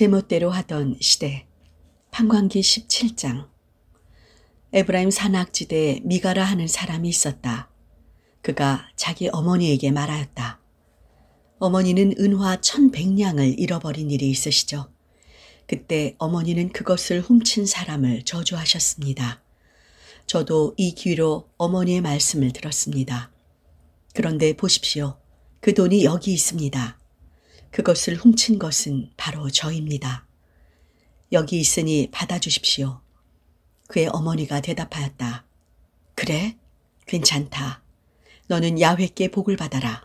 제멋대로 하던 시대. 판관기 17장. 에브라임 산악지대에 미가라 하는 사람이 있었다. 그가 자기 어머니에게 말하였다. 어머니는 은화 1,100냥을 잃어버린 일이 있으시죠. 그때 어머니는 그것을 훔친 사람을 저주하셨습니다. 저도 이 귀로 어머니의 말씀을 들었습니다. 그런데 보십시오. 그 돈이 여기 있습니다. 그것을 훔친 것은 바로 저입니다. 여기 있으니 받아주십시오. 그의 어머니가 대답하였다. 그래? 괜찮다. 너는 야훼께 복을 받아라.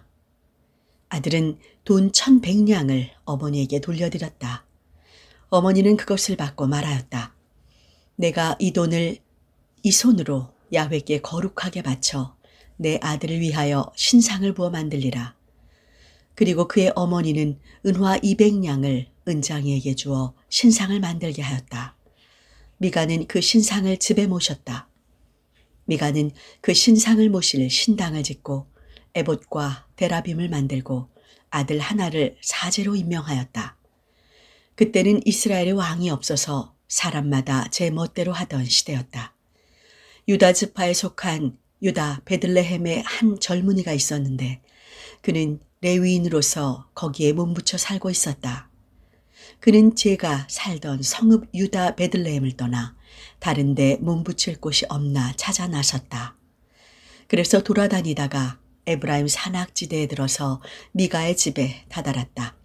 아들은 돈 1,100냥을 어머니에게 돌려드렸다. 어머니는 그것을 받고 말하였다. 내가 이 돈을 이 손으로 야훼께 거룩하게 바쳐 내 아들을 위하여 신상을 부어 만들리라. 그리고 그의 어머니는 은화 200냥을 은장이에게 주어 신상을 만들게 하였다. 미가는 그 신상을 집에 모셨다. 미가는 그 신상을 모실 신당을 짓고 에봇과 데라빔을 만들고 아들 하나를 사제로 임명하였다. 그때는 이스라엘의 왕이 없어서 사람마다 제 멋대로 하던 시대였다. 유다 지파에 속한 유다 베들레헴의 한 젊은이가 있었는데 그는 레위인으로서 거기에 몸붙여 살고 있었다. 그는 제가 살던 성읍 유다 베들레헴을 떠나 다른 데 몸붙일 곳이 없나 찾아 나섰다. 그래서 돌아다니다가 에브라임 산악지대에 들어서 미가의 집에 다다랐다.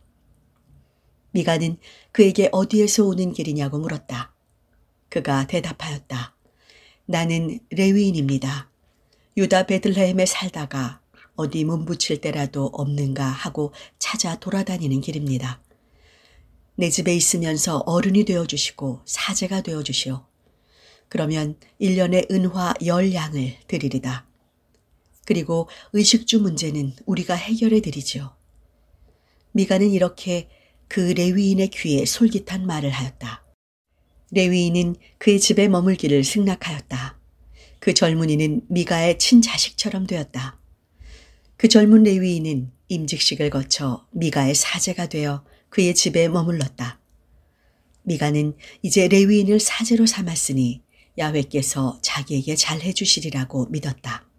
미가는 그에게 어디에서 오는 길이냐고 물었다. 그가 대답하였다. 나는 레위인입니다. 유다 베들레헴에 살다가 어디 몸붙일 때라도 없는가 하고 찾아 돌아다니는 길입니다. 내 집에 있으면서 어른이 되어주시고 사제가 되어주시오. 그러면 1년에 은화 10냥을 드리리다. 그리고 의식주 문제는 우리가 해결해 드리지요. 미가는 이렇게 그 레위인의 귀에 솔깃한 말을 하였다. 레위인은 그의 집에 머물기를 승낙하였다. 그 젊은이는 미가의 친자식처럼 되었다. 그 젊은 레위인은 임직식을 거쳐 미가의 사제가 되어 그의 집에 머물렀다. 미가는 이제 레위인을 사제로 삼았으니 야훼께서 자기에게 잘해 주시리라고 믿었다.